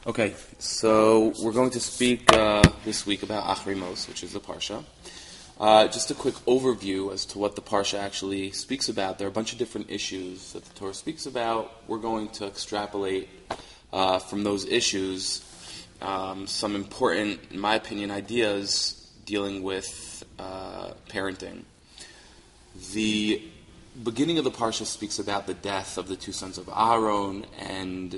Okay, so we're going to speak this week about Achrei Mos, which is the Parsha. Just a quick overview as to what the Parsha actually speaks about. There are a bunch of different issues that the Torah speaks about. We're going to extrapolate from those issues some important, in my opinion, ideas dealing with parenting. The beginning of the Parsha speaks about the death of the two sons of Aaron and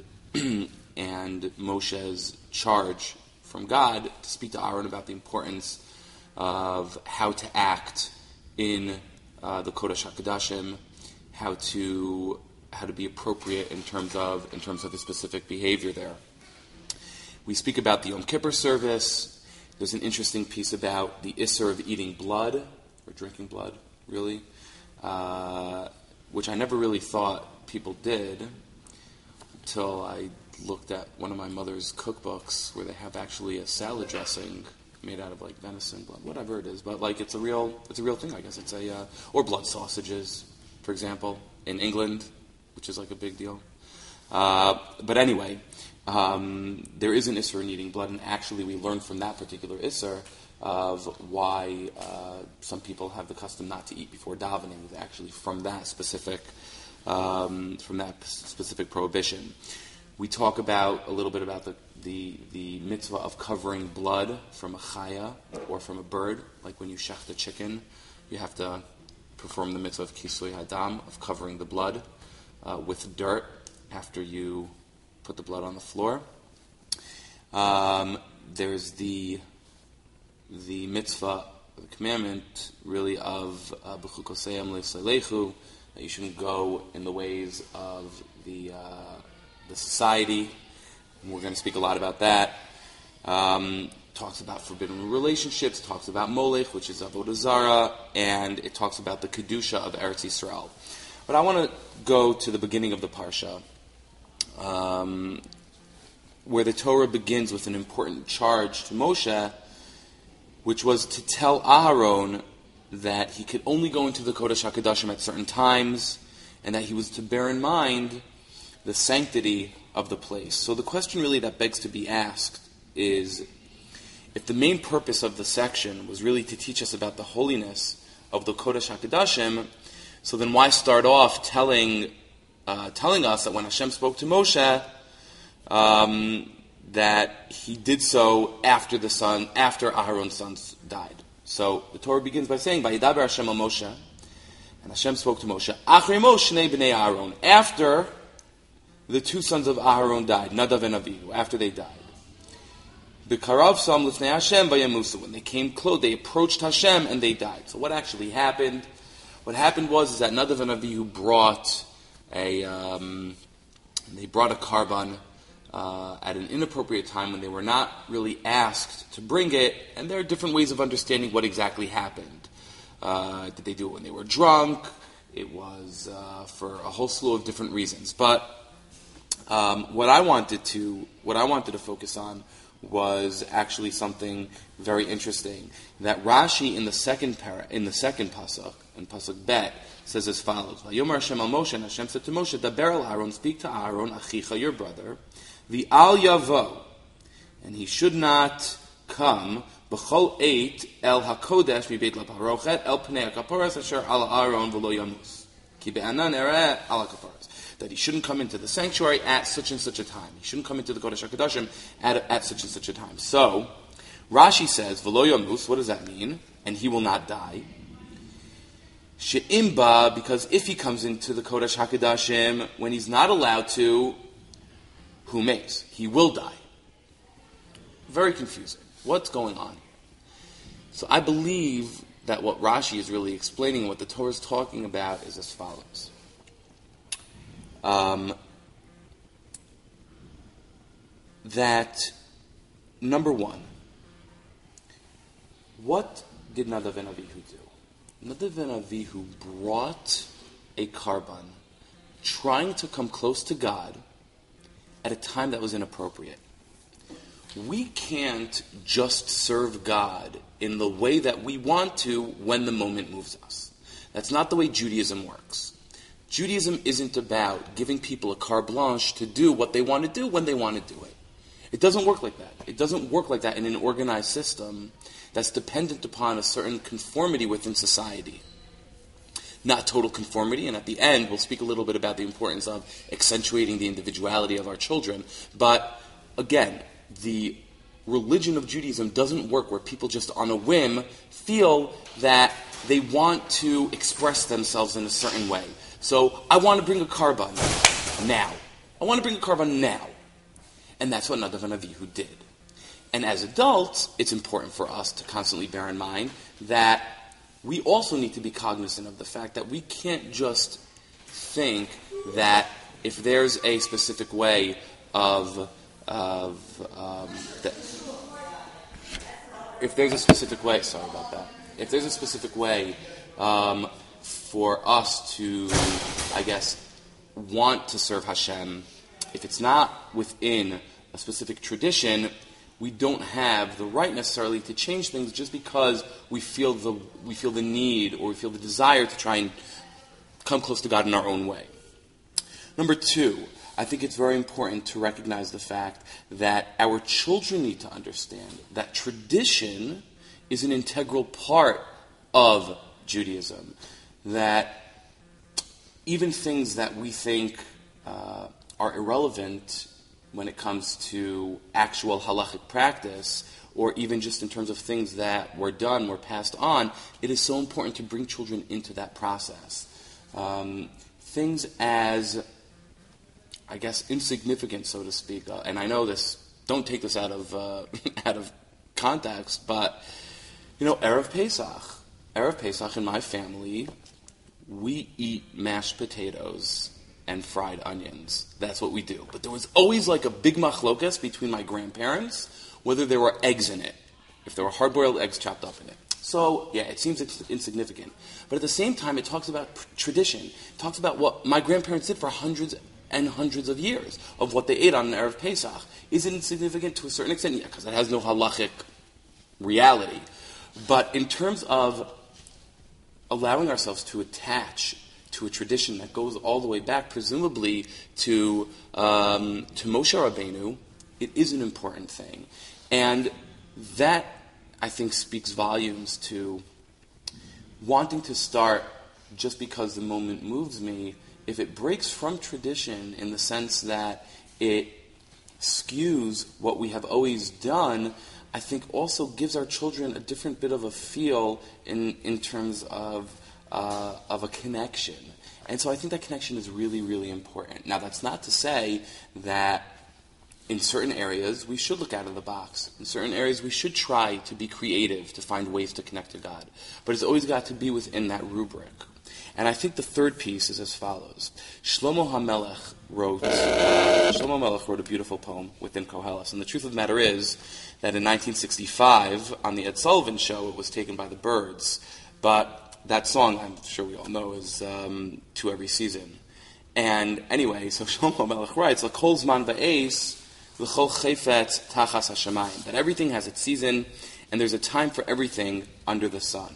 Moshe's charge from God to speak to Aaron about the importance of how to act in the Kodesh HaKodashim, how to be appropriate in terms of the specific behavior there. We speak about the Yom Kippur service. There's an interesting piece about the Isser of eating blood, or drinking blood, really, which I never really thought people did until I looked at one of my mother's cookbooks where they have actually a salad dressing made out of like venison blood, whatever it is, but like it's a real thing, I guess. It's or blood sausages, for example, in England, which is like a big deal. But anyway, there is an Isser in eating blood, and actually we learn from that particular Isser of why some people have the custom not to eat before davening, actually from that specific prohibition. We talk about a little bit about the mitzvah of covering blood from a chaya or from a bird. Like when you shech the chicken, you have to perform the mitzvah of kisui hadam, of covering the blood with dirt after you put the blood on the floor. There's the mitzvah, the commandment, really, of b'chukoseyam le'salechu, that you shouldn't go in the ways of the society. And we're going to speak a lot about that. Talks about forbidden relationships, talks about molech, which is avodah zarah, and it talks about the kedusha of Eretz Yisrael. But I want to go to the beginning of the parsha, where the Torah begins with an important charge to Moshe, which was to tell Aaron that he could only go into the Kodesh HaKodashim at certain times, and that he was to bear in mind the sanctity of the place. So the question really that begs to be asked is, if the main purpose of the section was really to teach us about the holiness of the Kodesh HaKodashim, so then why start off telling us that when Hashem spoke to Moshe, that he did so after Aaron's sons died? So the Torah begins by saying, "Vayidaber Hashem al Moshe," and Hashem spoke to Moshe, "Achrei Moshe shnei bnei Aaron," after the two sons of Aaron died, Nadav and Avihu, after they died. B'karav sam l'fnei Hashem vayamusu. When they came close, they approached Hashem and they died. So what actually happened? What happened was that Nadav and Avihu brought a carbon at an inappropriate time when they were not really asked to bring it, and there are different ways of understanding what exactly happened. Did they do it when they were drunk? It was for a whole slew of different reasons. But what I wanted to focus on was actually something very interesting that Rashi in the second pasuk, in pasuk bet, says as follows: "Vayomer Hashem al Moshe," and Hashem said to Moshe, "Daber el Aaron, speak to Aaron, achicha, your brother, the al yavo, and he should not come b'chol eit el hakodesh mi beit laparochet el pnei hakaporas asher al Aaron v'lo yamus ki be'anan ereh al hakaporas." That he shouldn't come into the sanctuary at such and such a time. He shouldn't come into the Kodesh HaKodashim at such and such a time. So, Rashi says, "V'lo yamus," what does that mean? And he will not die. She'imba, because if he comes into the Kodesh HaKodashim when he's not allowed to, who makes? He will die. Very confusing. What's going on? So I believe that what Rashi is really explaining, what the Torah is talking about, is as follows. That, number one, what did Nadav and Avihu do? Nadav and Avihu brought a carbon trying to come close to God at a time that was inappropriate. We can't just serve God in the way that we want to when the moment moves us. That's not the way Judaism works. Judaism isn't about giving people a carte blanche to do what they want to do when they want to do it. It doesn't work like that. It doesn't work like that in an organized system that's dependent upon a certain conformity within society. Not total conformity, and at the end we'll speak a little bit about the importance of accentuating the individuality of our children. But again, the religion of Judaism doesn't work where people just on a whim feel that they want to express themselves in a certain way. So, I want to bring a korban now. I want to bring a korban now. And that's what Nadav and Avihu did. And as adults, it's important for us to constantly bear in mind that we also need to be cognizant of the fact that we can't just think that if there's a specific way if there's a specific way, sorry about that, if there's a specific way for us to, I guess, want to serve Hashem, if it's not within a specific tradition, we don't have the right necessarily to change things just because we feel the need or we feel the desire to try and come close to God in our own way. Number two, I think it's very important to recognize the fact that our children need to understand that tradition is an integral part of Judaism. That even things that we think are irrelevant when it comes to actual halachic practice, or even just in terms of things that were done, were passed on, it is so important to bring children into that process. Things as, I guess, insignificant, so to speak, and I know this, don't take this out of out of context, but, Erev Pesach in my family, we eat mashed potatoes and fried onions. That's what we do. But there was always like a big machlokas between my grandparents, whether there were eggs in it, if there were hard-boiled eggs chopped up in it. So, yeah, it seems insignificant. But at the same time, it talks about tradition. It talks about what my grandparents did for hundreds and hundreds of years, of what they ate on an Erev Pesach. Is it insignificant to a certain extent? Yeah, because it has no halachic reality. But in terms of allowing ourselves to attach to a tradition that goes all the way back, presumably to Moshe Rabbeinu, it is an important thing. And that, I think, speaks volumes to wanting to start just because the moment moves me. If it breaks from tradition in the sense that it skews what we have always done, I think also gives our children a different bit of a feel in terms of a connection. And so I think that connection is really, really important. Now, that's not to say that in certain areas we should look out of the box. In certain areas we should try to be creative, to find ways to connect to God. But it's always got to be within that rubric. And I think the third piece is as follows. Shlomo HaMelech wrote a beautiful poem within Koheles. And the truth of the matter is that in 1965, on the Ed Sullivan Show, it was taken by the Byrds. But that song, I'm sure we all know, is To Every Season. And anyway, so Shlomo HaMelech writes, L'kol zman va'es, l'chol chayfetz tachas hashamayim. That everything has its season, and there's a time for everything under the sun.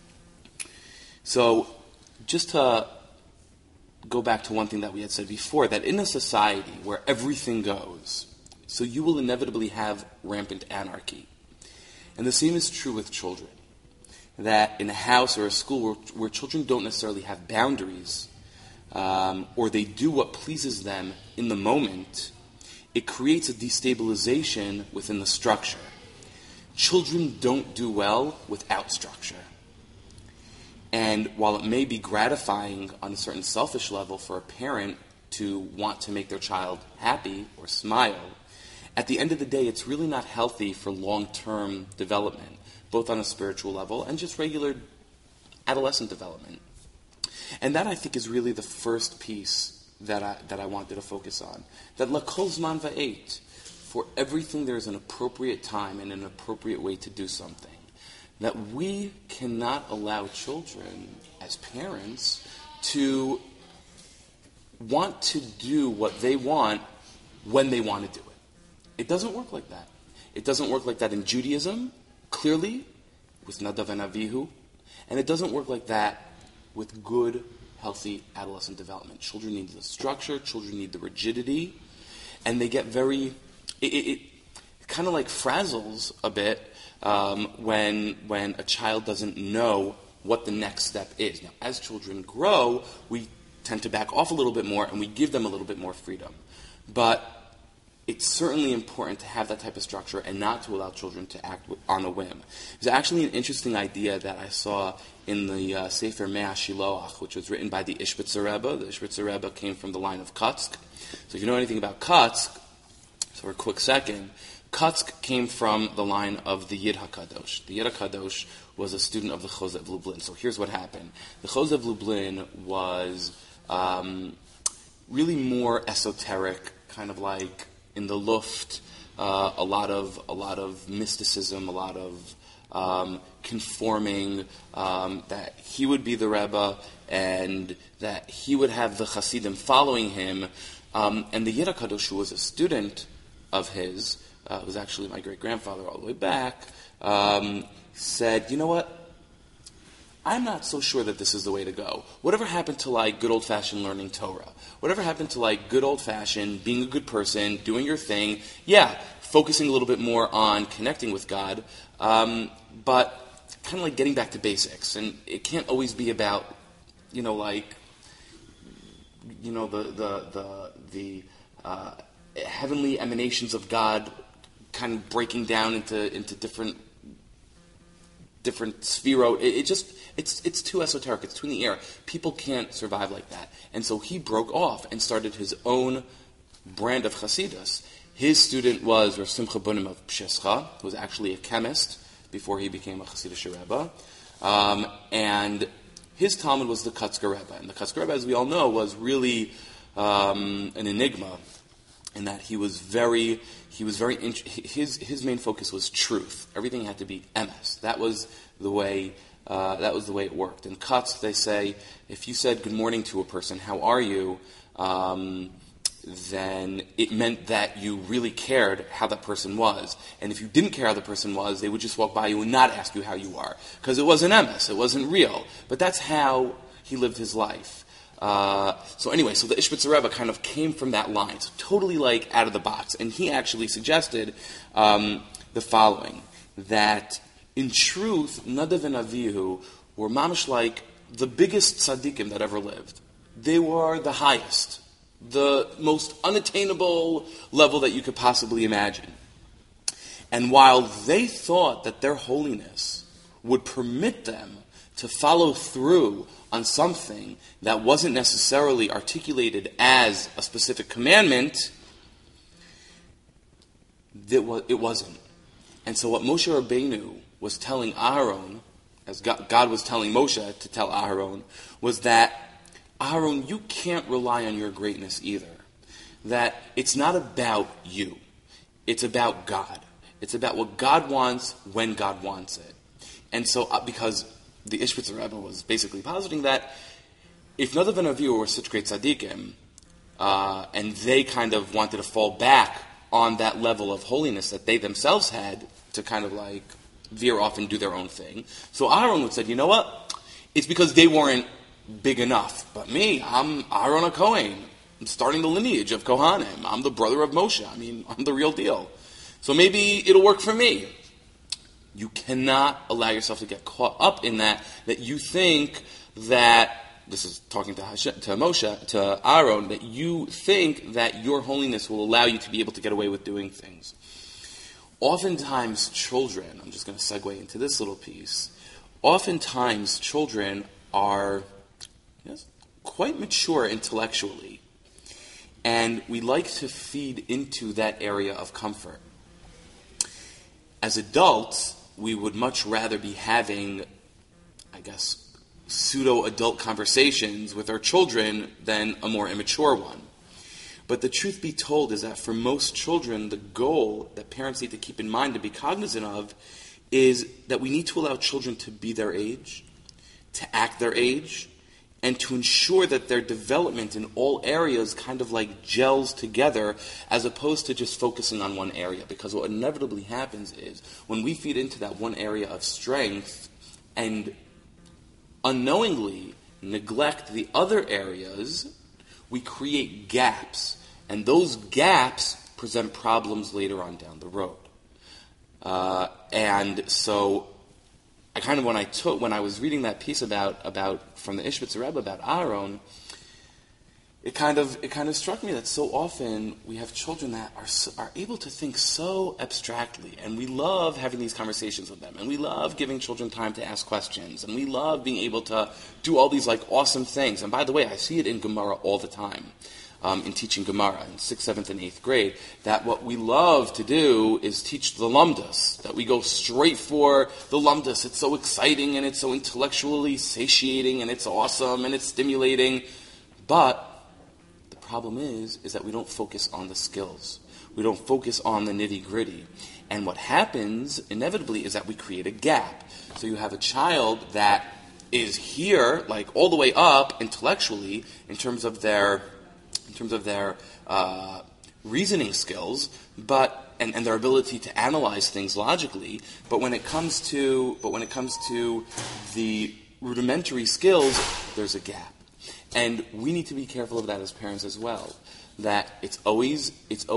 So, just to go back to one thing that we had said before, that in a society where everything goes, so you will inevitably have rampant anarchy. And the same is true with children. That in a house or a school where children don't necessarily have boundaries, or they do what pleases them in the moment, it creates a destabilization within the structure. Children don't do well without structure. And while it may be gratifying on a certain selfish level for a parent to want to make their child happy or smile, at the end of the day, it's really not healthy for long-term development, both on a spiritual level and just regular adolescent development. And that, I think, is really the first piece that I wanted to focus on. That l'kol zman va'et, for everything there's an appropriate time and an appropriate way to do something. That we cannot allow children, as parents, to want to do what they want when they want to do it. It doesn't work like that. It doesn't work like that in Judaism, clearly, with Nadav and Avihu, and it doesn't work like that with good, healthy adolescent development. Children need the structure, children need the rigidity, and they get very... kind of like frazzles a bit when a child doesn't know what the next step is. Now, as children grow, we tend to back off a little bit more and we give them a little bit more freedom. But it's certainly important to have that type of structure and not to allow children to act on a whim. There's actually an interesting idea that I saw in the Sefer Mea Shiloach, which was written by the Ishbitzer Rebbe. The Ishbitzer Rebbe came from the line of Kotsk. So if you know anything about Kotsk, so for a quick second, Kotsk came from the line of the Yid HaKadosh. The Yid HaKadosh was a student of the Chosev Lublin. So here's what happened. The Chosev Lublin was really more esoteric, kind of like in the Luft, a lot of mysticism, a lot of conforming, that he would be the Rebbe and that he would have the Hasidim following him. And the Yid HaKadosh, who was a student of his, was actually my great-grandfather all the way back, said, you know what? I'm not so sure that this is the way to go. Whatever happened to like good old-fashioned learning Torah? Whatever happened to like good old-fashioned being a good person, doing your thing? Yeah, focusing a little bit more on connecting with God, but kind of like getting back to basics. And it can't always be about, the heavenly emanations of God kind of breaking down into different sphero. It's too esoteric. It's too in the air. People can't survive like that. And so he broke off and started his own brand of Hasidus. His student was Rav Simcha Bunim of Pshischa, who was actually a chemist before he became a Hasidic Rebbe. And his Talmud was the Kotzker Rebbe. And the Kotzker Rebbe, as we all know, was really an enigma in that his main focus was truth. Everything had to be emes. That was the way it worked. In Kotsk, they say, if you said good morning to a person, how are you, then it meant that you really cared how that person was. And if you didn't care how the person was, they would just walk by you and not ask you how you are. Because it wasn't emes, it wasn't real. But that's how he lived his life. So the Ishbitzer Rebbe kind of came from that line, so totally like out of the box. And he actually suggested the following, that in truth, Nadav and Avihu were mamish like the biggest tzaddikim that ever lived. They were the highest, the most unattainable level that you could possibly imagine. And while they thought that their holiness would permit them to follow through on something that wasn't necessarily articulated as a specific commandment, it wasn't. And so what Moshe Rabbeinu was telling Aharon, as God was telling Moshe to tell Aharon, was that, Aharon, you can't rely on your greatness either. That it's not about you. It's about God. It's about what God wants when God wants it. And so, because the Ishbitzer Rebbe was basically positing that if Nadav and Avihu were such great tzaddikim, and they kind of wanted to fall back on that level of holiness that they themselves had to kind of like veer off and do their own thing, so Aharon would say, you know what? It's because they weren't big enough. But me, I'm Aharon HaKohen. I'm starting the lineage of Kohanim. I'm the brother of Moshe. I'm the real deal. So maybe it'll work for me. You cannot allow yourself to get caught up in that you think that, this is talking to Moshe, to Aaron, that you think that your holiness will allow you to be able to get away with doing things. Oftentimes children, I'm just going to segue into this little piece, oftentimes children are quite mature intellectually, and we like to feed into that area of comfort. As adults, we would much rather be having, pseudo-adult conversations with our children than a more immature one. But the truth be told is that for most children, the goal that parents need to keep in mind and be cognizant of is that we need to allow children to be their age, to act their age, and to ensure that their development in all areas kind of like gels together as opposed to just focusing on one area. Because what inevitably happens is when we feed into that one area of strength and unknowingly neglect the other areas, we create gaps. And those gaps present problems later on down the road. And so I kind of, when I was reading that piece about from the Ishbitzer Rebbe about Aaron, it kind of struck me that so often we have children that are able to think so abstractly, and we love having these conversations with them, and we love giving children time to ask questions, and we love being able to do all these like awesome things. And by the way, I see it in Gemara all the time. In teaching Gemara in 6th, 7th, and 8th grade, that what we love to do is teach the lumdus, that we go straight for the lumdus. It's so exciting, and it's so intellectually satiating, and it's awesome, and it's stimulating. But the problem is that we don't focus on the skills. We don't focus on the nitty-gritty. And what happens, inevitably, is that we create a gap. So you have a child that is here, like all the way up intellectually, in terms of their reasoning skills, but and their ability to analyze things logically. But when it comes to the rudimentary skills, there's a gap, and we need to be careful of that as parents as well. That it's always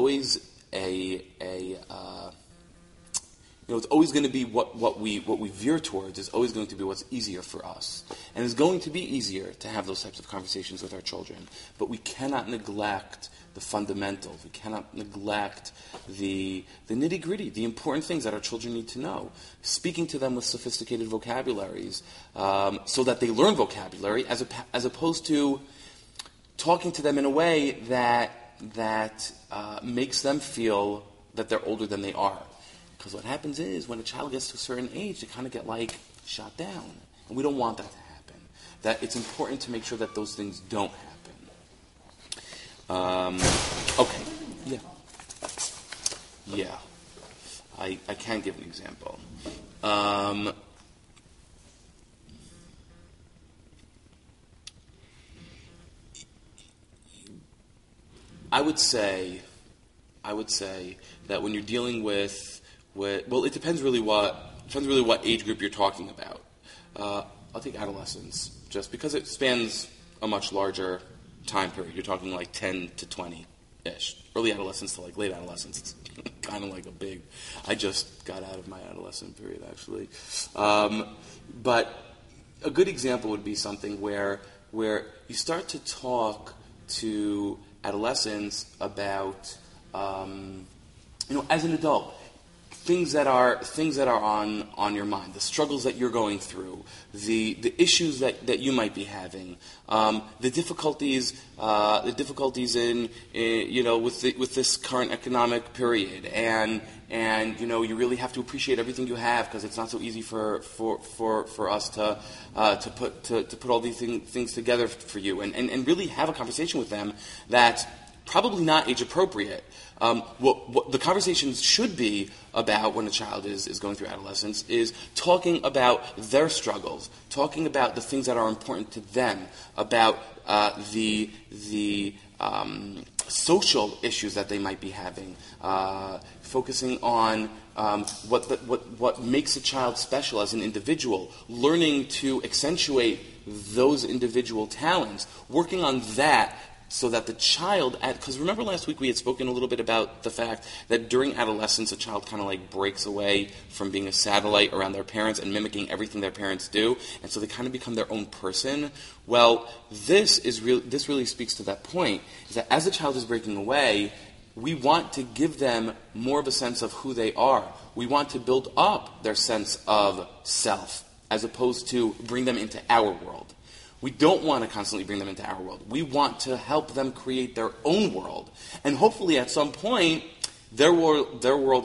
it's always going to be what we veer towards is always going to be what's easier for us. And it's going to be easier to have those types of conversations with our children. But we cannot neglect the fundamentals. We cannot neglect the nitty-gritty, the important things that our children need to know. Speaking to them with sophisticated vocabularies so that they learn vocabulary as opposed to talking to them in a way that makes them feel that they're older than they are. Because what happens is, when a child gets to a certain age, they kind of get, shot down. And we don't want that to happen. That it's important to make sure that those things don't happen. Okay. Yeah. I can give an example. I would say that when you're dealing with it depends really what age group you're talking about. I'll take adolescence, just because it spans a much larger time period. You're talking 10 to 20-ish. Early adolescence to late adolescence. It's kind of a big... I just got out of my adolescent period, actually. But a good example would be something where you start to talk to adolescents about, as an adult, things that are on your mind, the struggles that you're going through, the issues that you might be having, the difficulties in with this current economic period, and you really have to appreciate everything you have, because it's not so easy for us to put all these things together for you, and really have a conversation with them that's probably not age appropriate. What the conversations should be about when a child is going through adolescence is talking about their struggles, talking about the things that are important to them, about the social issues that they might be having, focusing on what makes a child special as an individual, learning to accentuate those individual talents, working on that. So that the child, because remember last week we had spoken a little bit about the fact that during adolescence a child kind of breaks away from being a satellite around their parents and mimicking everything their parents do, and so they kind of become their own person. Well, this really speaks to that point, is that as the child is breaking away, we want to give them more of a sense of who they are. We want to build up their sense of self, as opposed to bring them into our world. We don't want to constantly bring them into our world. We want to help them create their own world. And hopefully at some point, their world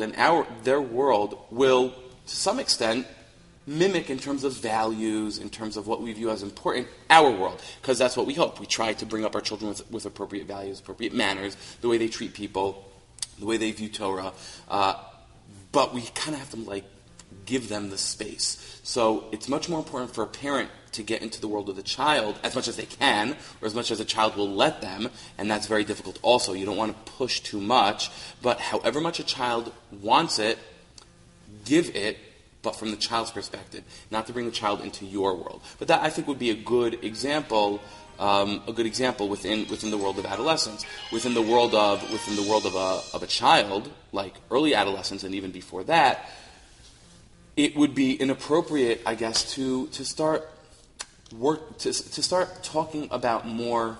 will, to some extent, mimic in terms of values, in terms of what we view as important, our world. Because that's what we hope. We try to bring up our children with appropriate values, appropriate manners, the way they treat people, the way they view Torah. But we kind of have to, give them the space. So it's much more important for a parent to get into the world of the child as much as they can, or as much as a child will let them, and that's very difficult also. You don't want to push too much, but however much a child wants it, give it but from the child's perspective, not to bring the child into your world. But that, I think, would be a good example within the world of adolescence, within the world of a child, like early adolescence and even before that. It would be inappropriate, I guess, to start talking about more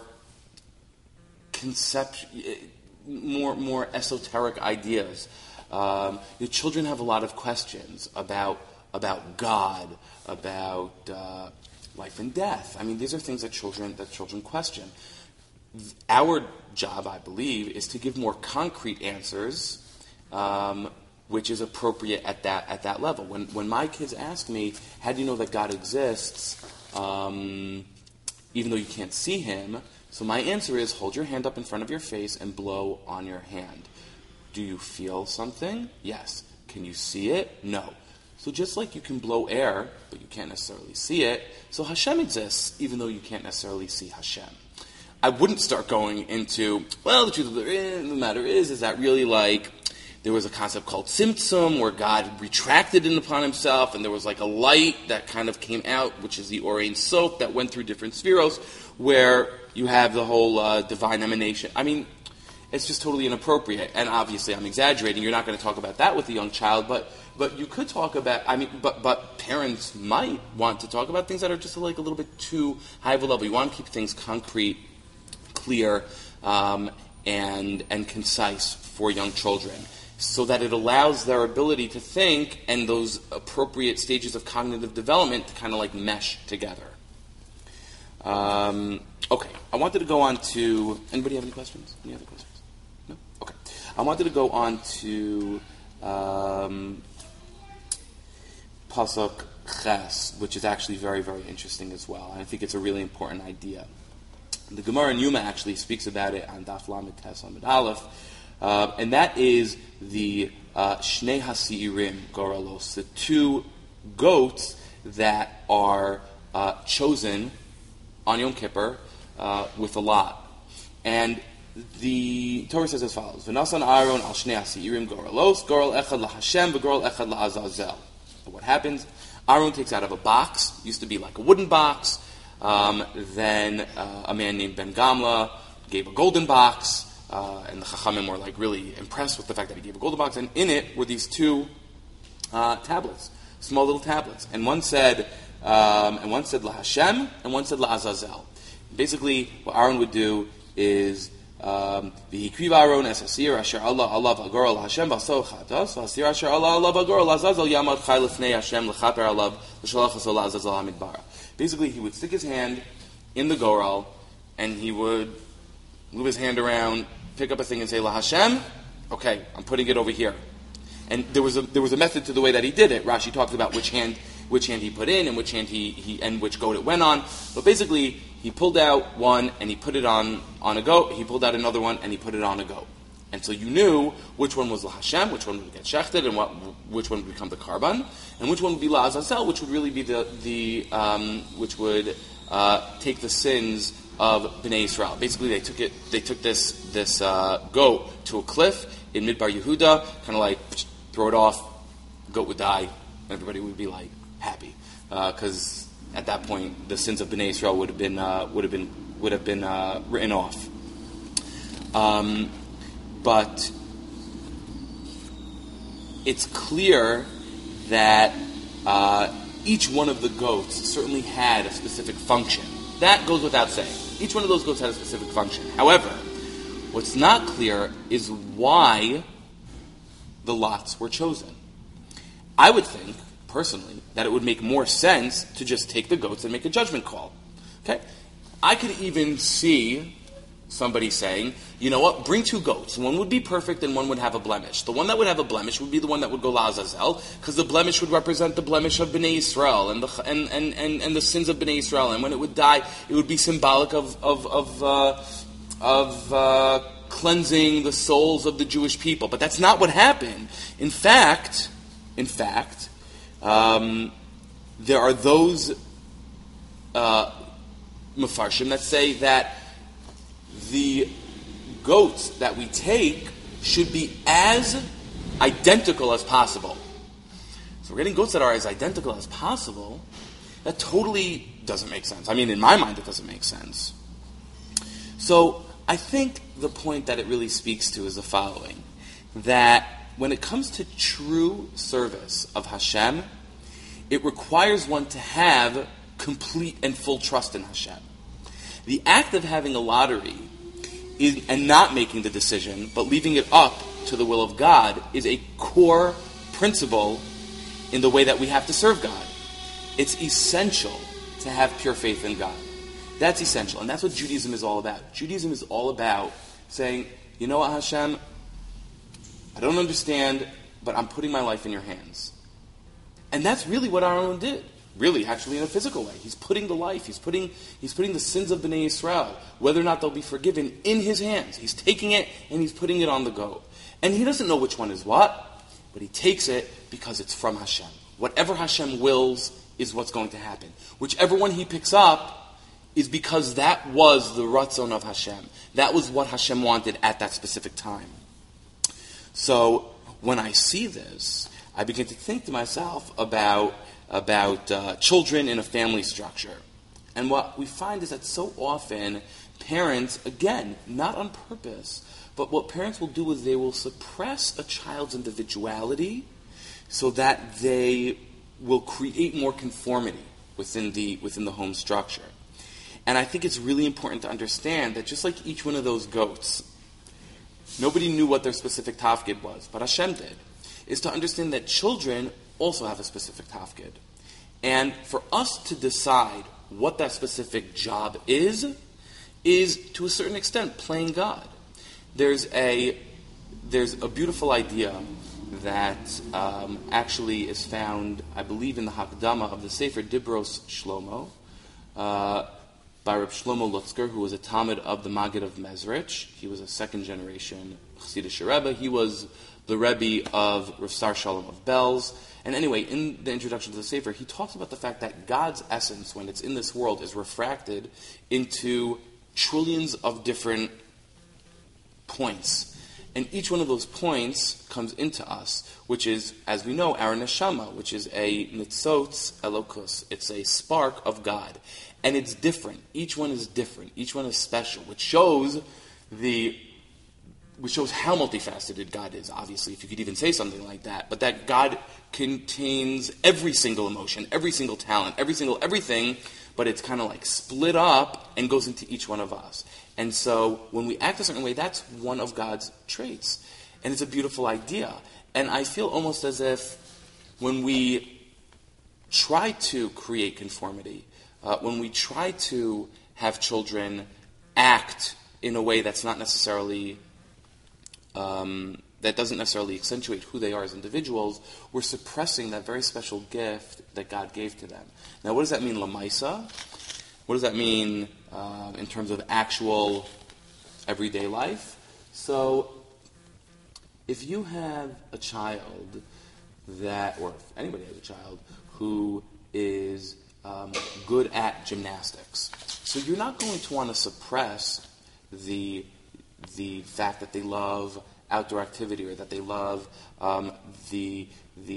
more esoteric ideas. Your children have a lot of questions about God, about life and death. I mean, these are things that children question. Our job, I believe, is to give more concrete answers, which is appropriate at that level. When my kids ask me, "How do you know that God exists?" Even though you can't see Him, so my answer is, hold your hand up in front of your face and blow on your hand. Do you feel something? Yes. Can you see it? No. So just like you can blow air, but you can't necessarily see it, so Hashem exists, even though you can't necessarily see Hashem. I wouldn't start going into, well, the truth of the matter is that really like, there was a concept called Tzimtzum, where God retracted it upon Himself, and there was like a light that kind of came out, which is the Or Ein Sof, that went through different spheros, where you have the whole divine emanation. I mean, it's just totally inappropriate. And obviously, I'm exaggerating. You're not going to talk about that with a young child, but you could talk about. I mean, but parents might want to talk about things that are just like a little bit too high of a level. You want to keep things concrete, clear, and concise for young children, so that it allows their ability to think and those appropriate stages of cognitive development to kind of like mesh together. Okay, I wanted to go on to... Anybody have any questions? Any other questions? No? Okay. I wanted to go on to Pasuk Ches, which is actually very, very interesting as well. And I think it's a really important idea. The Gemara in Yuma actually speaks about it on Daf Lamed Tes Lamed Aleph. And that is the Shnei HaSeirim Goralos, the two goats that are chosen on Yom Kippur with a lot. And the Torah says as follows: V'nasan Aaron al Shnei HaSeirim Goralos, Goral Echad LaHashem, V'Goral Echad LaAzazel. What happens? Aaron takes out of a box, used to be like a wooden box, then a man named Ben Gamla gave a golden box, and the Chachamim were like really impressed with the fact that he gave a golden box, and in it were these two tablets, small little tablets, and one said La Hashem, and one said La Azazel. Basically, what Aaron would do is V'hikriv Aaron es asir asher Allah v'agor Hashem v'aso chatas v'asir asher Allah v'agor l'Azazel yamad chai l'fnei Hashem l'chaper alav l'shalach haso l'Azazel hamidbara. Basically, he would stick his hand in the goral, and he would move his hand around, pick up a thing and say, La Hashem, okay, I'm putting it over here. And there was a method to the way that he did it. Rashi talks about which hand he put in and which hand he and which goat it went on. But basically, he pulled out one and he put it on a goat. He pulled out another one and he put it on a goat. And so you knew which one was La Hashem, which one would get shechted, and which one would become the karban, and which one would be La Azazel, which would really be which would take the sins of Bnei Yisrael. Basically, they took this goat to a cliff in Midbar Yehuda, kind of like throw it off, goat would die, and everybody would be like happy, because at that point the sins of Bnei Yisrael would have been written off. But it's clear that each one of the goats certainly had a specific function. That goes without saying. Each one of those goats had a specific function. However, what's not clear is why the lots were chosen. I would think, personally, that it would make more sense to just take the goats and make a judgment call. Okay? I could even see somebody saying, you know what, bring two goats. One would be perfect and one would have a blemish. The one that would have a blemish would be the one that would go La'azazel, because the blemish would represent the blemish of Bnei Yisrael and the sins of Bnei Yisrael. And when it would die, it would be symbolic of cleansing the souls of the Jewish people. But that's not what happened. In fact, there are those Mefarshim that say that the goats that we take should be as identical as possible. So we're getting goats that are as identical as possible. That totally doesn't make sense. I mean, in my mind, it doesn't make sense. So I think the point that it really speaks to is the following, that when it comes to true service of Hashem, it requires one to have complete and full trust in Hashem. The act of having a lottery and not making the decision, but leaving it up to the will of God, is a core principle in the way that we have to serve God. It's essential to have pure faith in God. That's essential, and that's what Judaism is all about. Judaism is all about saying, you know what, Hashem, I don't understand, but I'm putting my life in your hands. And that's really what Aaron did. Really, actually, in a physical way. He's putting the life, he's putting the sins of Bnei Yisrael, whether or not they'll be forgiven, in his hands. He's taking it, and he's putting it on the go. And he doesn't know which one is what, but he takes it because it's from Hashem. Whatever Hashem wills is what's going to happen. Whichever one he picks up is because that was the ratzon of Hashem. That was what Hashem wanted at that specific time. So when I see this, I begin to think to myself about children in a family structure. And what we find is that so often parents, again, not on purpose, but what parents will do is they will suppress a child's individuality so that they will create more conformity within the home structure. And I think it's really important to understand that just like each one of those goats, nobody knew what their specific tafkid was, but Hashem did, is to understand that children also have a specific tafkid. And for us to decide what that specific job is to a certain extent playing God. There's a beautiful idea that actually is found, I believe, in the Hakdama of the Sefer Dibros Shlomo, by Reb Shlomo Lutzker, who was a Talmid of the Maggid of Mezrich. He was a second-generation Chassidish Rebbe. He was the Rebbe of Rav Sar Shalom of Belz. And anyway, in the introduction to the Sefer, he talks about the fact that God's essence, when it's in this world, is refracted into trillions of different points. And each one of those points comes into us, which is, as we know, our neshama, which is a nitzotz elokus. It's a spark of God. And it's different. Each one is different. Each one is special, which shows how multifaceted God is, obviously, if you could even say something like that. But that God contains every single emotion, every single talent, every single everything, but it's kind of like split up and goes into each one of us. And so when we act a certain way, that's one of God's traits. And it's a beautiful idea. And I feel almost as if when we try to create conformity, when we try to have children act in a way that's not necessarily, that doesn't necessarily accentuate who they are as individuals, we're suppressing that very special gift that God gave to them. Now, what does that mean, Lamaisa? What does that mean in terms of actual everyday life? So, if you have a child or if anybody has a child who is good at gymnastics, so you're not going to want to suppress the fact that they love outdoor activity or that they love the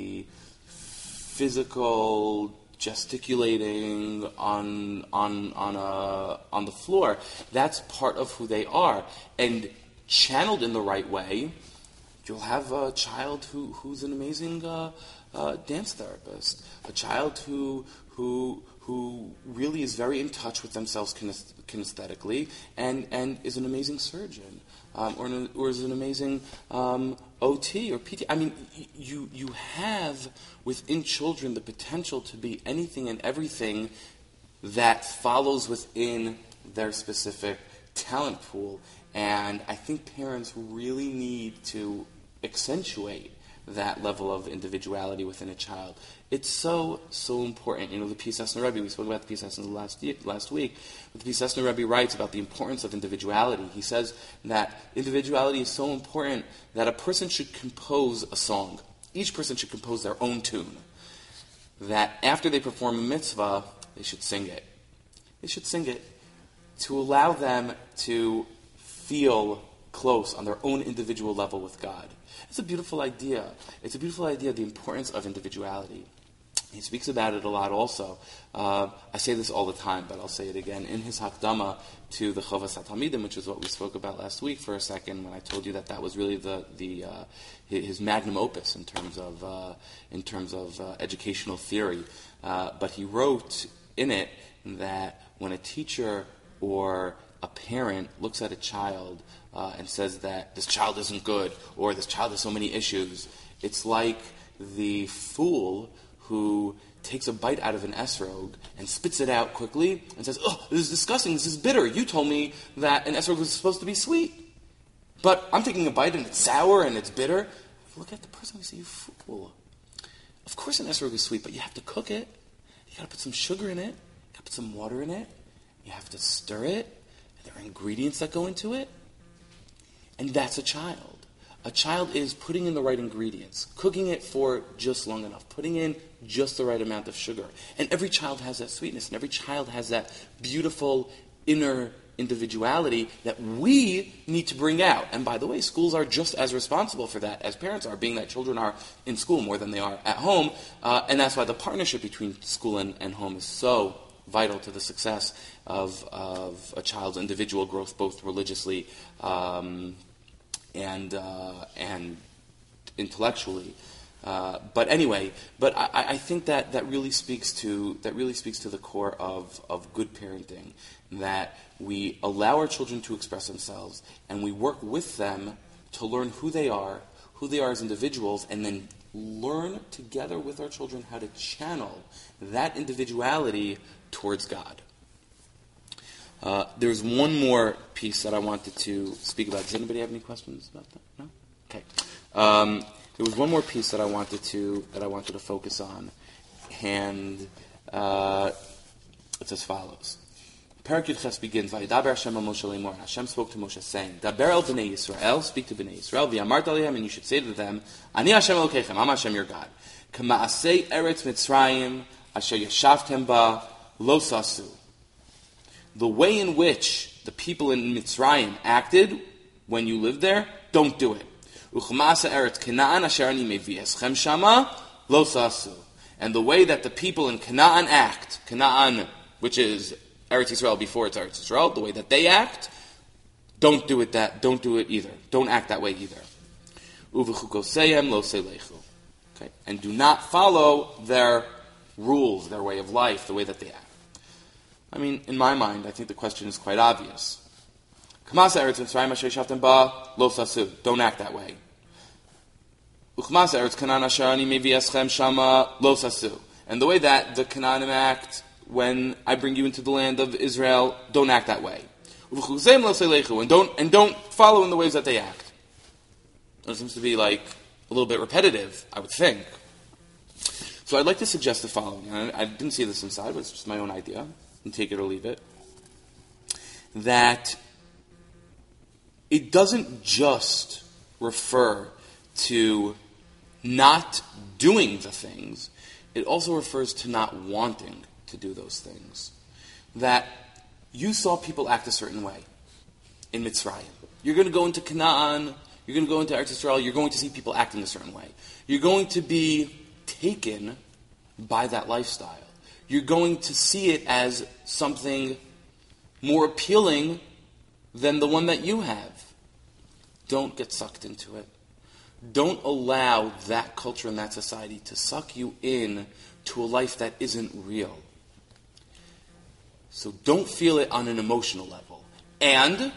physical gesticulating on the floor. That's part of who they are, and channeled in the right way, you'll have a child who's an amazing dance therapist, a child who really is very in touch with themselves kinesthetically and is an amazing surgeon, or is an amazing OT or PT. I mean, you have within children the potential to be anything and everything that follows within their specific talent pool. And I think parents really need to accentuate that level of individuality within a child. It's so important. You know, the Piaseczner Rebbe, we spoke about the Piaseczner last week, but the Piaseczner Rebbe writes about the importance of individuality. He says that individuality is so important that a person should compose a song. Each person should compose their own tune. That after they perform a mitzvah, they should sing it. They should sing it to allow them to feel close on their own individual level with God. It's a beautiful idea. It's a beautiful idea, the importance of individuality. He speaks about it a lot also. I say this all the time, but I'll say it again. In his Hakdama to the Chovas HaTalmidim, which is what we spoke about last week for a second, when I told you that was really his magnum opus in terms of educational theory. But he wrote in it that when a teacher or a parent looks at a child and says that this child isn't good or this child has so many issues, it's like the fool who takes a bite out of an esrog and spits it out quickly and says, "Oh, this is disgusting, this is bitter. You told me that an esrog was supposed to be sweet. But I'm taking a bite and it's sour and it's bitter." Look at the person and say, "You fool. Of course an esrog is sweet, but you have to cook it. You got to put some sugar in it. You got to put some water in it. You have to stir it. And there are ingredients that go into it." And that's a child. A child is putting in the right ingredients, cooking it for just long enough, putting in just the right amount of sugar. And every child has that sweetness, and every child has that beautiful inner individuality that we need to bring out. And by the way, schools are just as responsible for that as parents are, being that children are in school more than they are at home. And that's why the partnership between school and home is so vital to the success of a child's individual growth, both religiously and intellectually. But I think that really speaks to the core of good parenting, that we allow our children to express themselves and we work with them to learn who they are as individuals, and then learn together with our children how to channel that individuality towards God. There's one more piece that I wanted to speak about. Does anybody have any questions about that? No? Okay. There was one more piece that I wanted to focus on, and it's as follows. Parak Yud Ches begins, "Vayidaber Hashem al Moshe lemor." Hashem spoke to Moshe, saying, "Daber el bnei Yisrael, speak to bnei Yisrael, v'yamart alehem, and you should say to them, Ani Hashem Elokechem, I'm Hashem your God. K'ma'asei eretz Mitzrayim, asher yashavtem ba, lo sasu." The way in which the people in Mitzrayim acted when you lived there, don't do it. Uchmasa eretz Canaan asher ani mevi eschem shama, lo sasu. And the way that the people in Canaan act, Canaan, which is Eretz Yisrael before it's Eretz Yisrael, the way that they act, don't do it either. Don't act that way either. Uv'chukoseihem lo selechu. Okay, and do not follow their rules, their way of life, the way that they act. I mean, in my mind, I think the question is quite obvious. K'masa eretz Mitzrayim asher yashavtem ba, lo sasu. Don't act that way. Uchmasa eretz Canaan asher ani mevi eschem shama, lo sasu. And the way that the Canaanim act when I bring you into the land of Israel, don't act that way. And don't follow in the ways that they act. It seems to be like a little bit repetitive, I would think. So I'd like to suggest the following. I didn't see this inside, but it's just my own idea. And take it or leave it. That it doesn't just refer to not doing the things. It also refers to not wanting to do those things. That you saw people act a certain way in Mitzrayim. You're going to go into Canaan, you're going to go into Eretz Yisrael, you're going to see people acting a certain way. You're going to be taken by that lifestyle. You're going to see it as something more appealing than the one that you have. Don't get sucked into it. Don't allow that culture and that society to suck you in to a life that isn't real. So don't feel it on an emotional level. And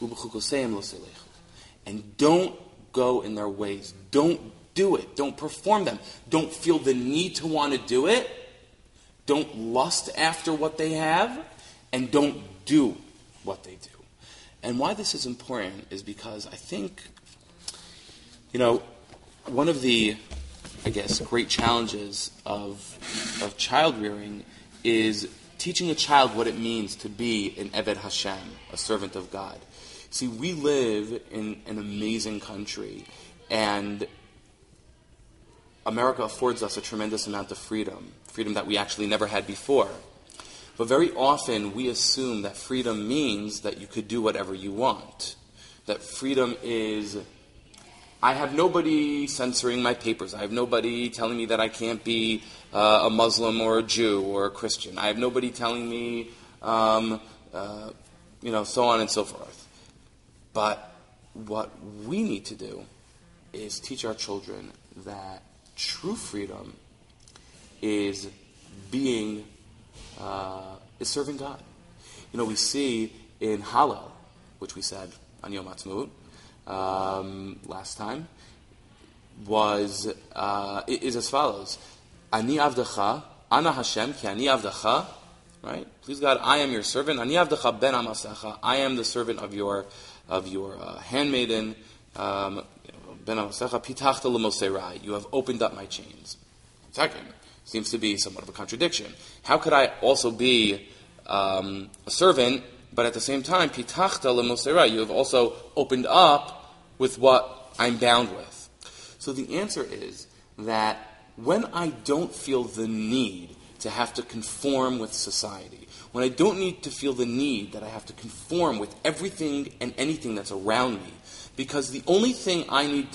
don't go in their ways. Don't do it. Don't perform them. Don't feel the need to want to do it. Don't lust after what they have. And don't do what they do. And why this is important is because I think, one of the, great challenges of child rearing is teaching a child what it means to be an Eved Hashem, a servant of God. See, we live in an amazing country, and America affords us a tremendous amount of freedom that we actually never had before. But very often we assume that freedom means that you could do whatever you want. that freedom is, I have nobody censoring my papers. I have nobody telling me that I can't be a Muslim or a Jew or a Christian. I have nobody telling me, so on and so forth. But what we need to do is teach our children that true freedom is serving God. We see in Hallel, which we said on Yom Ha'atzmaut last time, is as follows: Ani avdecha, Ana Hashem, ki Ani avdecha. Right? Please God, I am your servant. Ani avdecha ben amasecha. I am the servant of your handmaiden. Ben amasecha pitachta l'moserai. You have opened up my chains. Second, seems to be somewhat of a contradiction. How could I also be a servant, but at the same time, pitachta l'moserai, you have also opened up with what I'm bound with? So the answer is that when I don't feel the need to have to conform with society, when I don't need to feel the need that I have to conform with everything and anything that's around me, because the only thing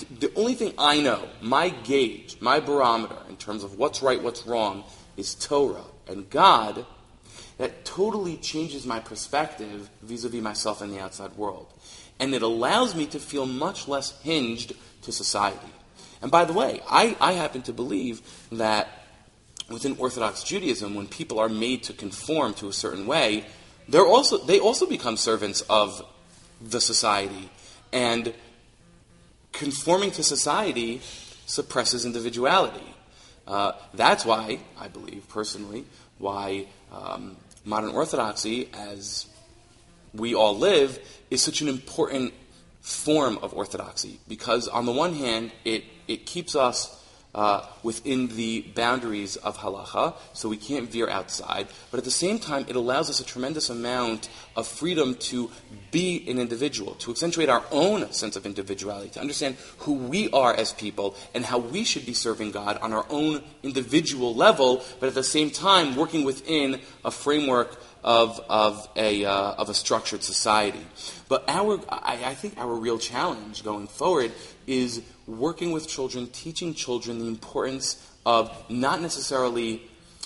I know, my gauge, my barometer in terms of what's right, what's wrong, is Torah and God, that totally changes my perspective vis-a-vis myself and the outside world. And it allows me to feel much less hinged to society. And by the way, I happen to believe that within Orthodox Judaism, when people are made to conform to a certain way, they also become servants of the society. And conforming to society suppresses individuality. That's why, I believe personally, why modern Orthodoxy, as we all live, is such an important form of Orthodoxy. Because on the one hand, it keeps us within the boundaries of halacha, so we can't veer outside. But at the same time, it allows us a tremendous amount of freedom to be an individual, to accentuate our own sense of individuality, to understand who we are as people and how we should be serving God on our own individual level, but at the same time working within a framework of a structured society. But I think our real challenge going forward is working with children, teaching children the importance of not necessarily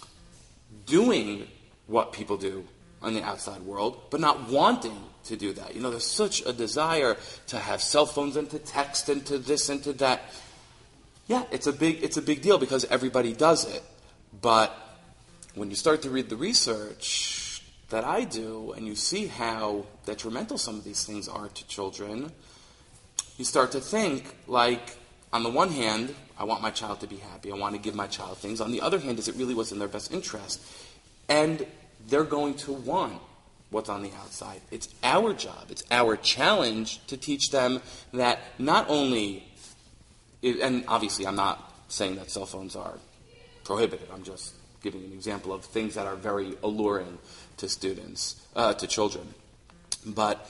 doing what people do on the outside world, but not wanting to do that. There's such a desire to have cell phones and to text and to this and to that. Yeah, it's a big deal because everybody does it. But when you start to read the research that I do and you see how detrimental some of these things are to children, you start to think, like, on the one hand, I want my child to be happy. I want to give my child things. On the other hand, is it really what's in their best interest? And they're going to want what's on the outside. It's our job. It's our challenge to teach them that not only, and obviously I'm not saying that cell phones are prohibited. I'm just giving an example of things that are very alluring to students, to children. But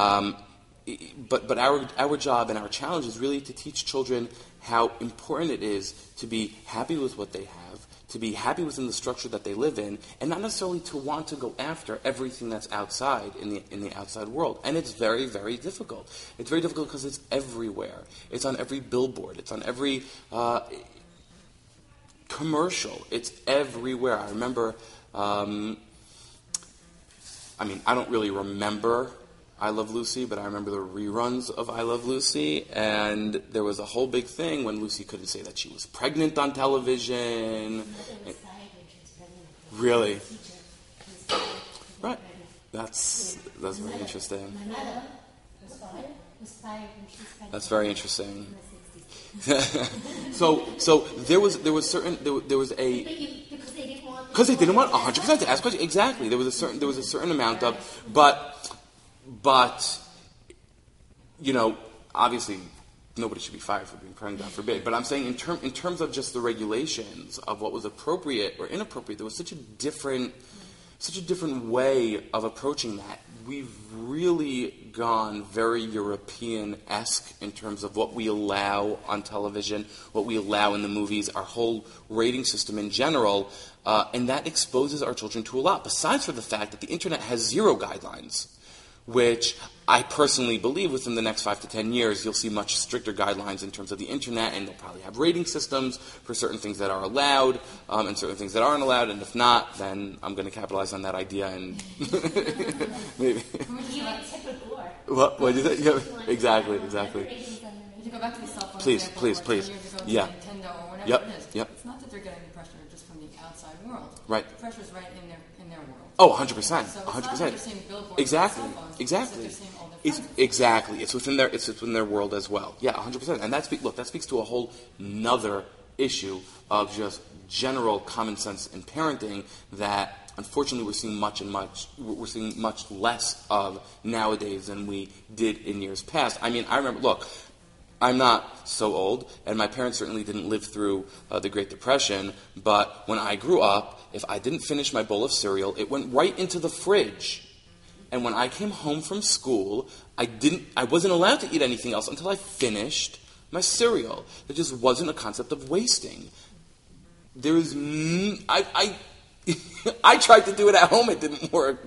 our job and our challenge is really to teach children how important it is to be happy with what they have, to be happy within the structure that they live in, and not necessarily to want to go after everything that's outside in the outside world. And it's very, very difficult. It's very difficult because it's everywhere. It's on every billboard. It's on every commercial. It's everywhere. I remember, I don't really remember I Love Lucy, but I remember the reruns of I Love Lucy, and there was a whole big thing when Lucy couldn't say that she was pregnant on television. Really? Right. That's very interesting. That's very interesting. So there was a because they didn't want 100% to ask questions. Exactly. There was a certain amount of But, obviously, nobody should be fired for being pregnant, God forbid. But I'm saying in terms of just the regulations of what was appropriate or inappropriate, there was such a different way of approaching that. We've really gone very European-esque in terms of what we allow on television, what we allow in the movies, our whole rating system in general, and that exposes our children to a lot, besides for the fact that the internet has zero guidelines. which I personally believe within the next 5 to 10 years, you'll see much stricter guidelines in terms of the internet, and they'll probably have rating systems for certain things that are allowed and certain things that aren't allowed. And if not, then I'm going to capitalize on that idea and maybe. What did you say? Yeah, exactly. To go back to the cell phone Please. example, 10 years ago, Yeah. Nintendo or whatever Yep. it is. Yep. It's not that they're getting the pressure just from the outside world. Right. The pressure's right in their world. Oh, 100%. So 100%. it's not that they're seeing billboards Exactly. on cell phones, Exactly. It's that they're seeing all their It's friends. exactly. It's within their world as well. Yeah, 100%. And that speaks to a whole nother issue of just general common sense in parenting that unfortunately we're seeing much less of nowadays than we did in years past. I mean, I remember, look, I'm not so old, and my parents certainly didn't live through the Great Depression, but when I grew up, if I didn't finish my bowl of cereal, it went right into the fridge. And when I came home from school, I wasn't allowed to eat anything else until I finished my cereal. There just wasn't a concept of wasting. There is, I tried to do it at home. It didn't work.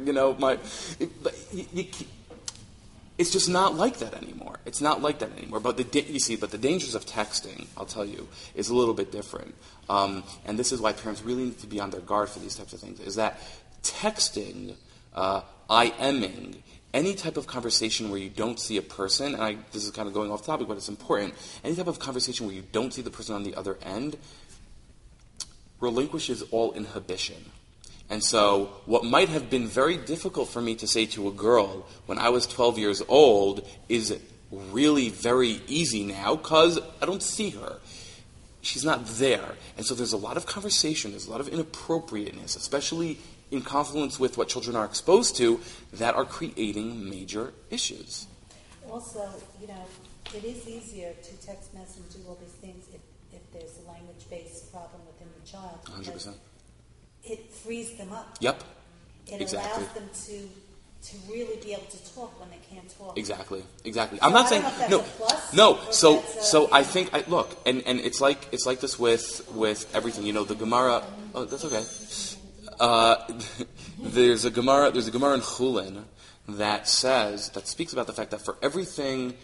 It's just not like that anymore. It's not like that anymore. But the dangers of texting, I'll tell you, is a little bit different. And this is why parents really need to be on their guard for these types of things. Is that texting, IMing, any type of conversation where you don't see a person, and this is kind of going off topic, but it's important. Any type of conversation where you don't see the person on the other end relinquishes all inhibition. And so what might have been very difficult for me to say to a girl when I was 12 years old is really very easy now because I don't see her. She's not there. And so there's a lot of conversation, there's a lot of inappropriateness, especially in confluence with what children are exposed to, that are creating major issues. Also, it is easier to text message and do all these things if there's a language-based problem within the child. 100%. It frees them up. Yep. It Exactly. allows them to really be able to talk when they can't talk. Exactly. So I'm not I saying don't know if that's no. a plus No. or So if that's so I think look, and it's like this with everything. The Gemara. Oh, that's okay. There's a Gemara in Chulin that speaks about the fact that for everything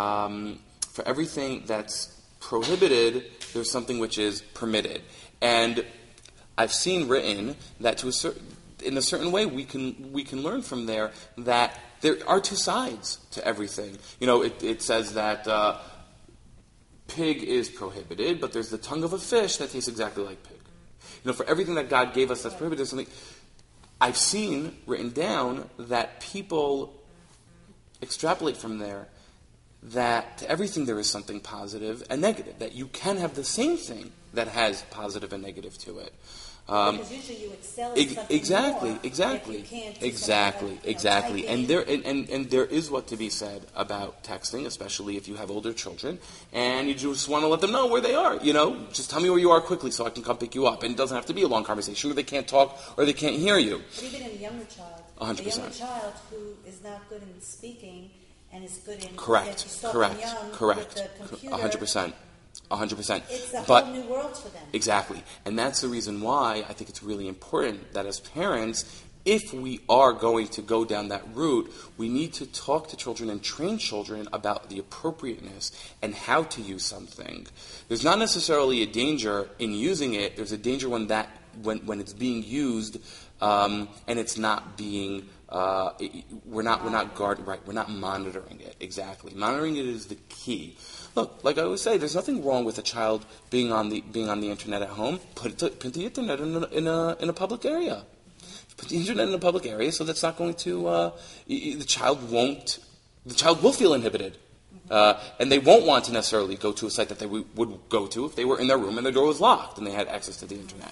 that's prohibited, there's something which is permitted, and I've seen written that in a certain way we can learn from there that there are two sides to everything. It says that pig is prohibited, but there's the tongue of a fish that tastes exactly like pig. For everything that God gave us that's prohibited, there's something. I've seen written down that people extrapolate from there that to everything there is something positive and negative, that you can have the same thing that has positive and negative to it. Because usually you excel in something exactly, more exactly, if you can't do exactly, something like, exactly. typing. And there is what to be said about texting, especially if you have older children, and you just want to let them know where they are. Just tell me where you are quickly so I can come pick you up. And it doesn't have to be a long conversation, or they can't talk, or they can't hear you. But even in a younger child, 100%. a younger child who is not good in speaking and is good in Correct. with the computer, 100%. 100%. It's a But whole new world for them. exactly. And that's the reason why I think it's really important that as parents, if we are going to go down that route, we need to talk to children and train children about the appropriateness and how to use something. There's not necessarily a danger in using it. There's a danger when it's being used and it's not being we're not monitoring it. Exactly. Monitoring it is the key. Look, like I always say, there's nothing wrong with a child being on the internet at home. Put the internet in a public area. Put the internet in a public area so that's not going to the child will feel inhibited. And they won't want to necessarily go to a site that they would go to if they were in their room and their door was locked and they had access to the internet.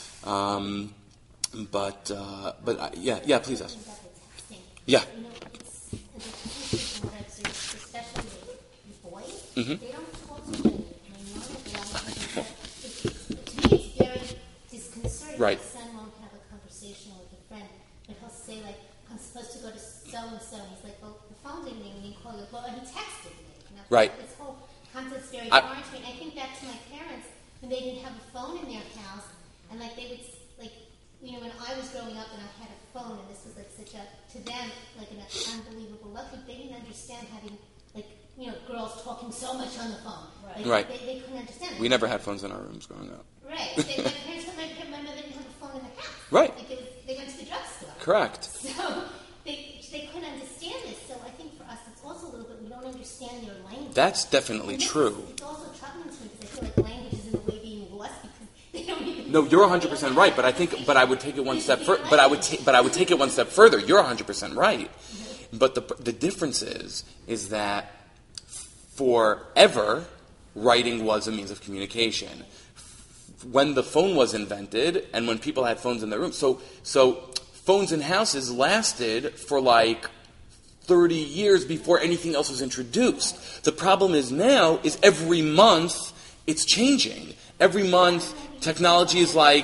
Yeah, please ask. Yeah. They don't talk to me. To me, it's very disconcerting. Right. My son won't have a conversation with a friend, but he'll say, like, I'm supposed to go to so-and-so. And he's like, well, the phone didn't ring, and he called you. Well, and he texted me. Right. This whole concept's very foreign to me. And I think back to my parents, when they didn't have a phone in their house, and, like, they would, like, when I was growing up and I had a phone, and this was like such a, to them, like an unbelievable luxury. They didn't understand having, like, girls talking so much on the phone. Right. Like, Right. They couldn't understand it. We never had phones in our rooms growing up. Right. My mother didn't have a phone in the house. Right. Because they went to the drugstore. Correct. So they couldn't understand this. So I think for us, it's also a little bit, we don't understand their language. That's definitely true. It's also troubling to me because I feel like language is in a way being lost because they don't even. No, you're 100% right, but I would take it one step further. But I would take it one step further. You're 100% right. But the difference is that forever, writing was a means of communication. When the phone was invented, and when people had phones in their rooms, so phones in houses lasted for like 30 years before anything else was introduced. The problem is now is every month it's changing. Every month technology is like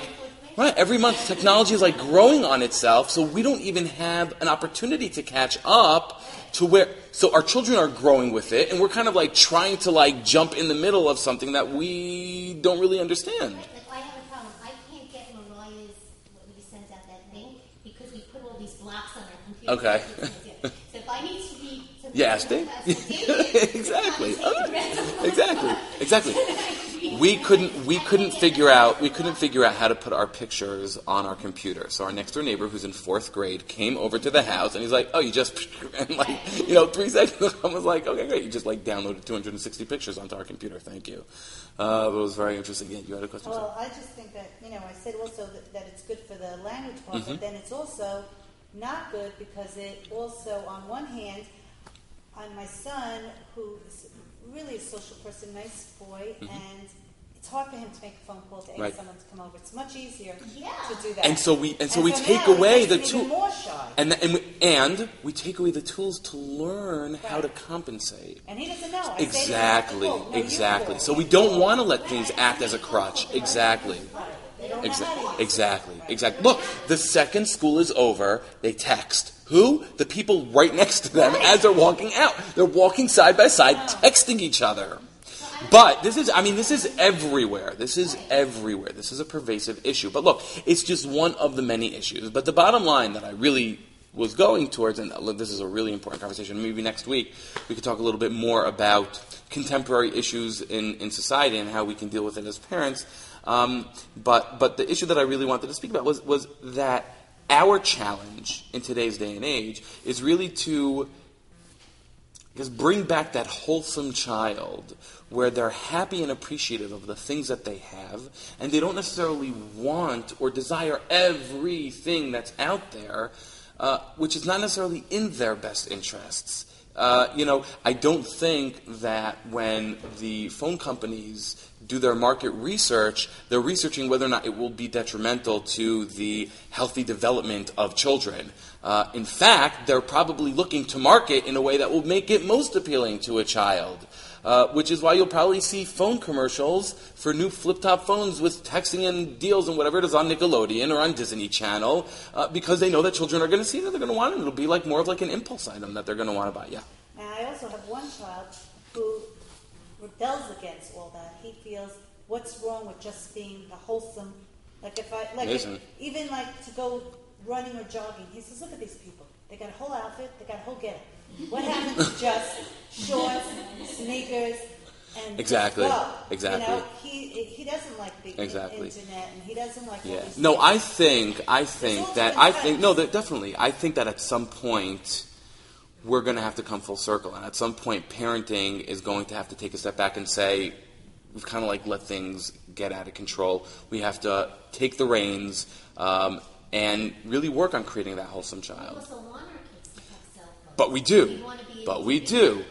growing on itself, so we don't even have an opportunity to catch up to where, so our children are growing with it, and we're kind of like trying to like jump in the middle of something that we don't really understand. Like, I have a problem. I can't get Mariah's, what we sent out that thing, because we put all these blocks on our computer. Okay. So if I need to read something, Yeah, Dave. Exactly. Exactly. We couldn't figure out how to put our pictures on our computer. So our next door neighbor, who's in 4th grade, came over to the house and he's like, "Oh, you just," and 3 seconds. I was like, "Okay, great. You just downloaded 260 pictures onto our computer. Thank you." But it was very interesting. Yeah, you had a question. Well, I just think that I said also that it's good for the language part, but then it's also not good because it also, on one hand, my son, who is really a social person, nice boy, and it's hard for him to make a phone call to ask someone to come over. It's much easier to do that. And so we take now away the even tools, more shy. and we take away the tools to learn how to compensate. And he doesn't know. Exactly. So we don't want to let things act as a crutch. Exactly. Exactly. Look, the second school is over, they text. Who? The people right next to them as they're walking out. They're walking side by side, texting each other. But this is everywhere. This is everywhere. This is a pervasive issue. But look, it's just one of the many issues. But the bottom line that I really was going towards, and this is a really important conversation, maybe next week we could talk a little bit more about contemporary issues in society and how we can deal with it as parents. But the issue that I really wanted to speak about was that our challenge in today's day and age is really to bring back that wholesome child where they're happy and appreciative of the things that they have, and they don't necessarily want or desire everything that's out there, which is not necessarily in their best interests. I don't think that when the phone companies do their market research, they're researching whether or not it will be detrimental to the healthy development of children. In fact, they're probably looking to market in a way that will make it most appealing to a child, which is why you'll probably see phone commercials for new flip-top phones with texting and deals and whatever it is on Nickelodeon or on Disney Channel, because they know that children are going to see it and they're going to want it. It'll be more of an impulse item that they're going to want to buy. Yeah. And I also have one child who rebels against all that. He feels, what's wrong with just being the wholesome, even to go running or jogging. He says, look at these people. They got a whole outfit, they got a whole getup. What happens to just shorts, sneakers, and exactly. Just go? Exactly. He doesn't like the internet, and he doesn't like all these No, things. I think that definitely. I think that at some point we're going to have to come full circle, and at some point parenting is going to have to take a step back and say, we've kind of let things get out of control. We have to take the reins and really work on creating that wholesome child. We also want our kids to have cell phones. But we do. We want to be 100%. We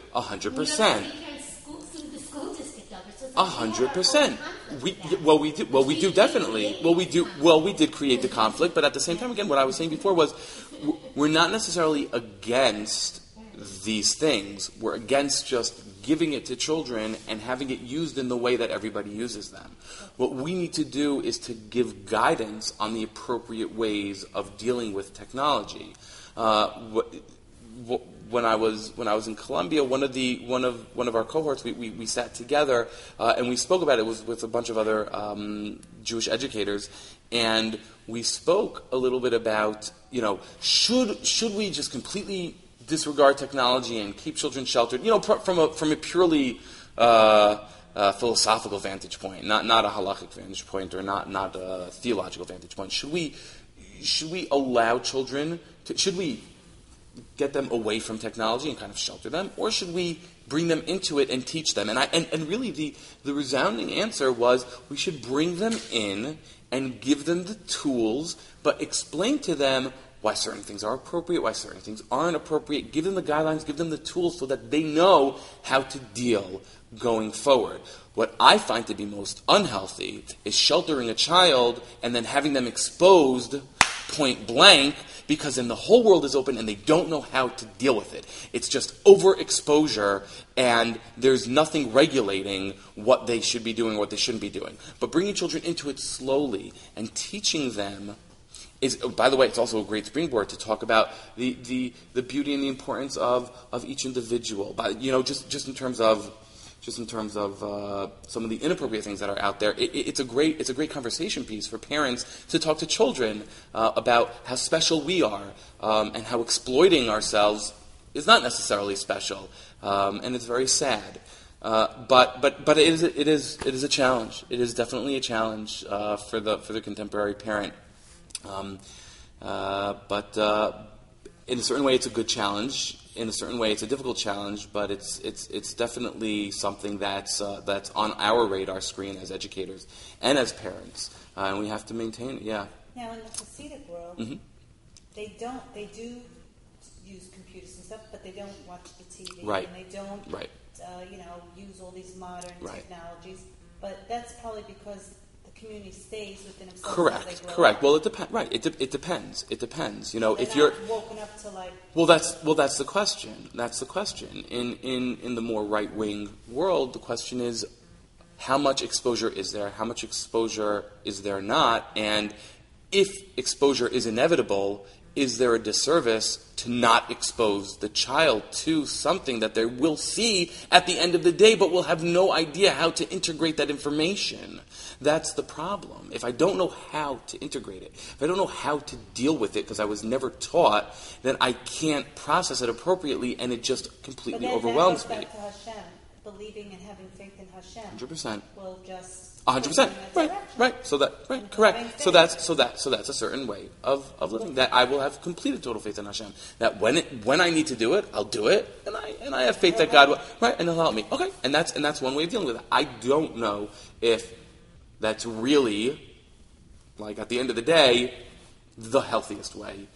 the school district of it. So 100%. We do definitely. We did create the conflict, but at the same time, again, what I was saying before was we're not necessarily against these things. We're against just giving it to children and having it used in the way that everybody uses them. What we need to do is to give guidance on the appropriate ways of dealing with technology. What when I was in Columbia, one of our cohorts, we sat together and we spoke about it. It was with a bunch of other Jewish educators, and we spoke a little bit about, should we just completely disregard technology and keep children sheltered? From a purely philosophical vantage point, not a halakhic vantage point, or not a theological vantage point. Should we allow children should we get them away from technology and kind of shelter them, or should we bring them into it and teach them? And really the resounding answer was we should bring them in and give them the tools, but explain to them why certain things are appropriate, why certain things aren't appropriate. Give them the guidelines, give them the tools so that they know how to deal going forward. What I find to be most unhealthy is sheltering a child and then having them exposed point blank, because then the whole world is open and they don't know how to deal with it. It's just overexposure, and there's nothing regulating what they should be doing or what they shouldn't be doing. But bringing children into it slowly and teaching them is, by the way, it's also a great springboard to talk about the beauty and the importance of each individual. But just in terms of some of the inappropriate things that are out there, it's a great conversation piece for parents to talk to children about how special we are, and how exploiting ourselves is not necessarily special, and it's very sad. But it is a challenge. It is definitely a challenge for the contemporary parent. But in a certain way, it's a good challenge. In a certain way, it's a difficult challenge, but it's definitely something that's on our radar screen as educators and as parents, and we have to maintain it. Yeah. Now, in the Hasidic world, they do use computers and stuff, but they don't watch the TV, right, and they don't, right, use all these modern right. technologies. But that's probably because the community stays within themselves. Correct. Well, it depends. Right. It depends. It depends. So if you're woken up to that's the question. That's the question. In the more right wing world, the question is, how much exposure is there? How much exposure is there not? And if exposure is inevitable, is there a disservice to not expose the child to something that they will see at the end of the day, but will have no idea how to integrate that information? That's the problem. If I don't know how to integrate it, if I don't know how to deal with it because I was never taught, then I can't process it appropriately, and it just completely overwhelms me. But that goes back to Hashem, believing and having faith in Hashem. 100%. Will just 100%. Right. So that, right, correct. So that's a certain way of living. That I will have complete and total faith in Hashem. That when I need to do it, I'll do it, and I have faith that God will, right, and He'll help me. Okay, and that's one way of dealing with it. I don't know if that's really, like, at the end of the day, the healthiest way.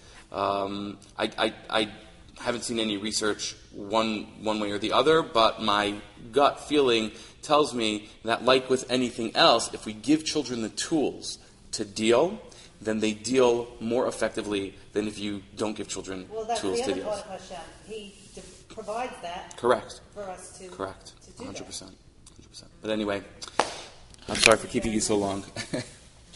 I haven't seen any research one way or the other, but my gut feeling tells me that, like with anything else, if we give children the tools to deal, then they deal more effectively than if you don't give children tools to deal. Well, that's the other part of Hashem. He provides that. Correct. For us to Correct. to do 100%. 100%. But anyway, I'm sorry for keeping you so long.